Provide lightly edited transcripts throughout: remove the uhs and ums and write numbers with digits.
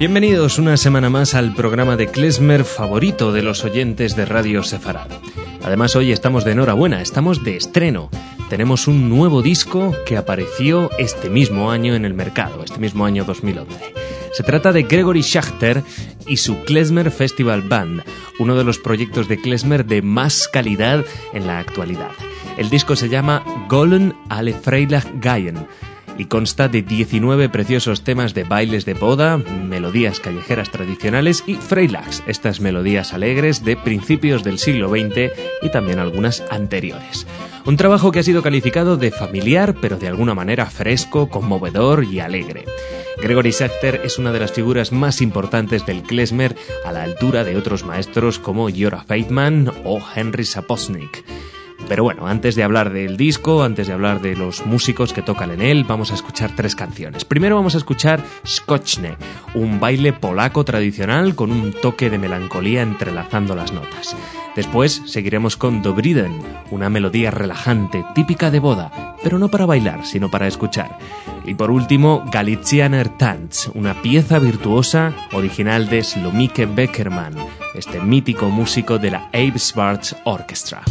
Bienvenidos una semana más al programa de klezmer favorito de los oyentes de Radio Sefarad. Además, hoy estamos de enhorabuena, estamos de estreno. Tenemos un nuevo disco que apareció este mismo año en el mercado, este mismo año 2011. Se trata de Gregory Schachter y su Klezmer Festival Band, uno de los proyectos de klezmer de más calidad en la actualidad. El disco se llama Golden alle Freilach Gehen y consta de 19 preciosos temas de bailes de boda, melodías callejeras tradicionales y Freilachs, estas melodías alegres de principios del siglo XX y también algunas anteriores. Un trabajo que ha sido calificado de familiar, pero de alguna manera fresco, conmovedor y alegre. Gregory Schachter es una de las figuras más importantes del klezmer, a la altura de otros maestros como Giora Feitman o Henry Saposnik. Pero bueno, antes de hablar del disco, antes de hablar de los músicos que tocan en él, vamos a escuchar 3 canciones. Primero vamos a escuchar Skoczne, un baile polaco tradicional con un toque de melancolía entrelazando las notas. Después seguiremos con Dobriden, una melodía relajante, típica de boda, pero no para bailar, sino para escuchar. Y por último, Galicianer Tanz, una pieza virtuosa original de Slomike Beckerman, este mítico músico de la Abe Schwartz Orchestra.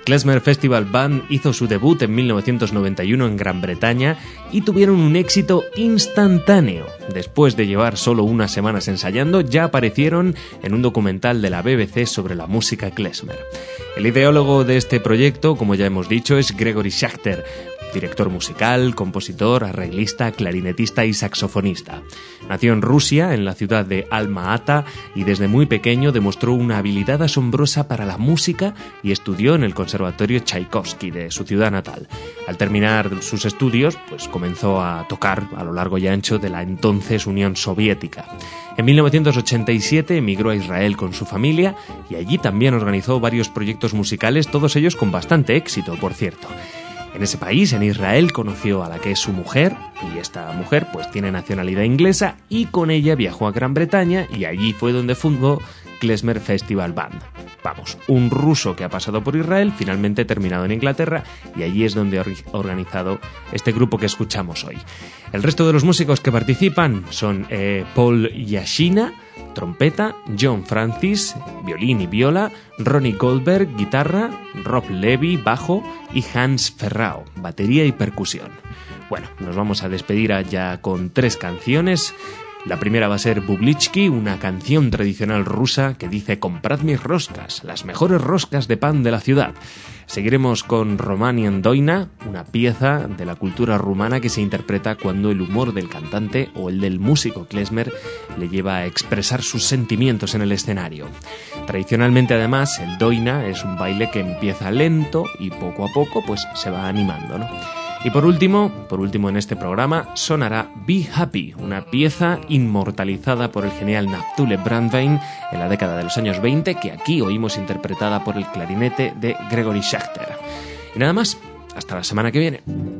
Klezmer Festival Band hizo su debut en 1991 en Gran Bretaña y tuvieron un éxito instantáneo. Después de llevar solo unas semanas ensayando, ya aparecieron en un documental de la BBC sobre la música klezmer. El ideólogo de este proyecto, como ya hemos dicho, es Gregory Schachter, director musical, compositor, arreglista, clarinetista y saxofonista. Nació en Rusia, en la ciudad de Alma-Ata, y desde muy pequeño demostró una habilidad asombrosa para la música y estudió en el Conservatorio Tchaikovsky de su ciudad natal. Al terminar sus estudios, pues comenzó a tocar a lo largo y ancho de la entonces Unión Soviética. En 1987 emigró a Israel con su familia y allí también organizó varios proyectos musicales, todos ellos con bastante éxito, por cierto. En ese país, en Israel, conoció a la que es su mujer, y esta mujer pues tiene nacionalidad inglesa, y con ella viajó a Gran Bretaña y allí fue donde fundó Klezmer Festival Band. Vamos, un ruso que ha pasado por Israel, finalmente terminado en Inglaterra, y allí es donde ha organizado este grupo que escuchamos hoy. El resto de los músicos que participan son Paul Yashina, trompeta, John Francis, violín y viola, Ronnie Goldberg, guitarra, Rob Levy, bajo y Hans Ferrao, batería y percusión. Bueno, nos vamos a despedir ya con 3 canciones. La primera va a ser Bublitsky, una canción tradicional rusa que dice: comprad mis roscas, las mejores roscas de pan de la ciudad. Seguiremos con Romanian Doina, una pieza de la cultura rumana que se interpreta cuando el humor del cantante o el del músico klezmer le lleva a expresar sus sentimientos en el escenario. Tradicionalmente, además, el Doina es un baile que empieza lento y poco a poco pues se va animando, ¿no? Y por último en este programa sonará Be Happy, una pieza inmortalizada por el genial Naftule Brandwein en la década de los años 20, que aquí oímos interpretada por el clarinete de Gregory Schachter. Y nada más, hasta la semana que viene.